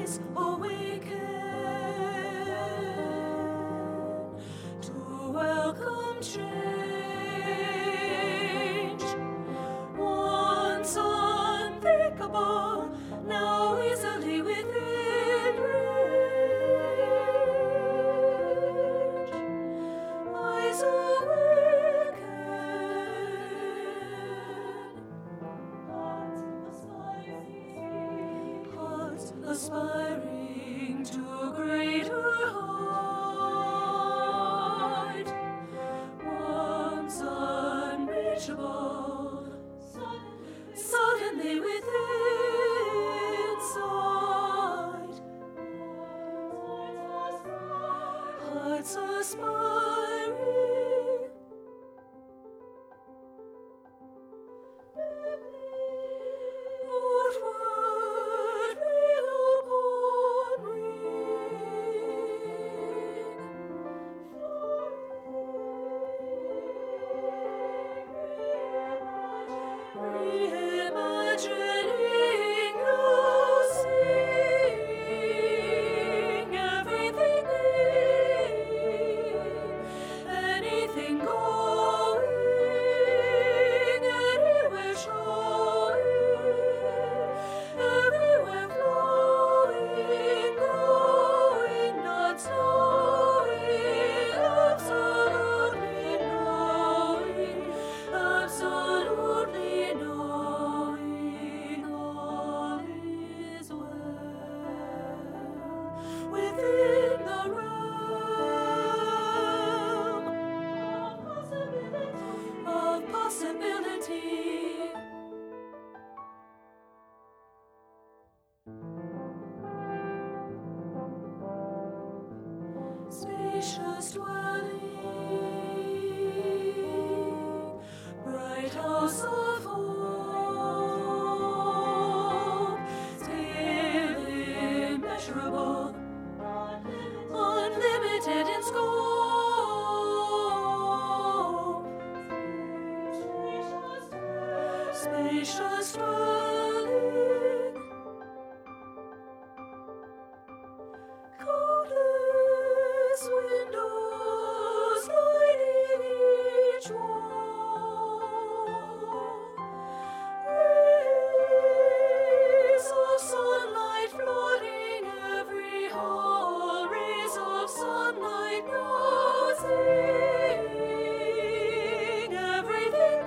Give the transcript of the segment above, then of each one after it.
eyes awaken to welcome change. Once unthinkable, now easily within reach. Eyes awaken, hearts aspiring to greater height. Once unreachable, suddenly within sight. Hearts aspiring, outward reel upon ring, reimagining now seeing everything in, anything going, anywhere showing, everywhere flowing, going, not slowing, absolutely knowing, absolutely knowing all is well within the realm of possibility. Spacious dwelling, bright house of hope, still immeasurable, unlimited in scope. Spacious dwelling, countless windows lighting each wall, rays of sunlight flooding every hall, rays of sunlight now seeing everything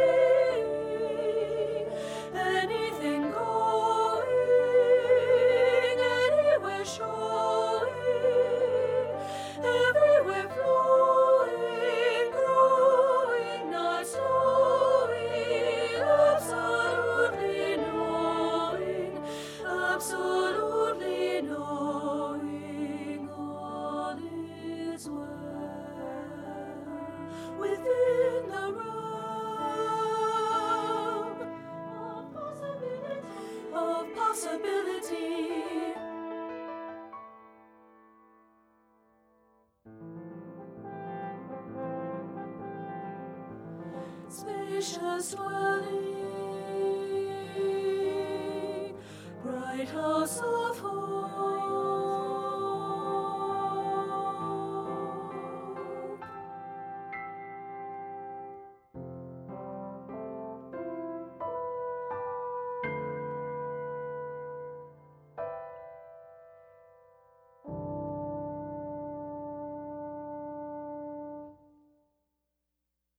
being, anything going, anywhere showing, everywhere flowing, growing, not slowing, absolutely knowing, absolutely knowing all is well within the realm of possibility. Spacious dwelling, bright house of hope.